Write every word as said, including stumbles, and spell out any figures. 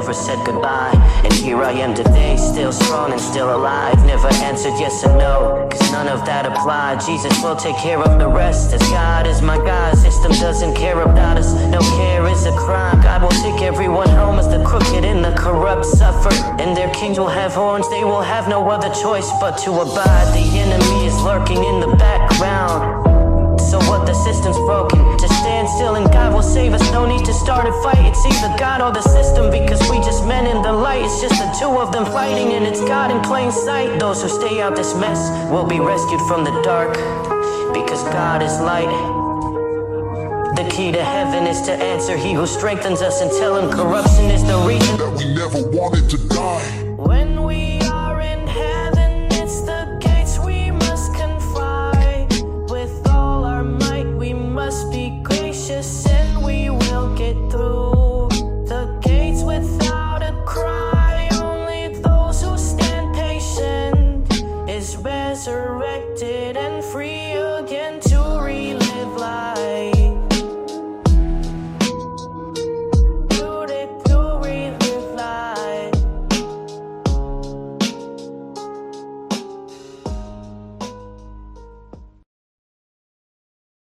never said goodbye. And here I am today, still strong and still alive. Never answered yes or no, cause none of that applied. Jesus will take care of the rest, as God is my God. System doesn't care about us, no care is a crime. God will take everyone home as the crooked and the corrupt suffer. And their kings will have horns, they will have no other choice but to abide. The enemy is lurking in the background. So what, the system's broken. To stand still and God will save us. No need to start a fight. It's either God or the system, because we just men in the light. It's just the two of them fighting, and it's God in plain sight. Those who stay out this mess will be rescued from the dark, because God is light. The key to heaven is to answer He who strengthens us, and tell Him corruption is the reason